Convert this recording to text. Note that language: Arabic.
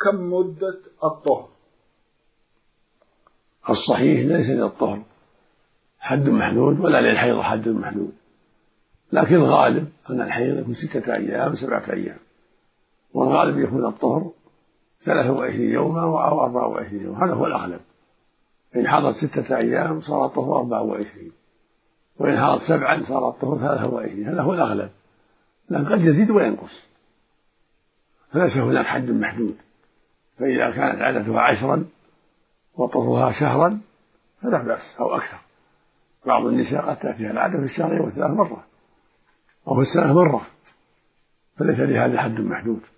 كم مدة الطهر؟ الصحيح ليس للطهر حد محدود ولا للحيض حد محدود، لكن الغالب أن الحيض يكون 6 أيام 7 أيام، والغالب يكون الطهر 23 يوما أو 24 يوما، هذا هو الأغلب. إن حاضت 6 أيام صار الطهر 24، وإن حاضت 7 صار الطهر 23، هذا هو الأغلب، لكن قد يزيد وينقص، فليس هناك حد محدود. فإذا كانت عادتها 10 وطهرها شهرا فلا بأس أو أكثر. بعض النساء قد تأتيها العادة في الشهر و3 مرة أو في السنة مرة، فليس لهذا حد محدود.